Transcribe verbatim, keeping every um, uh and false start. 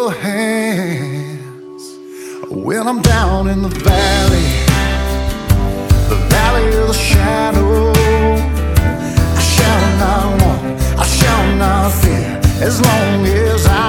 your hands when I'm down in the valley, the valley of the shadow. I shall not want, I shall not fear, as long as I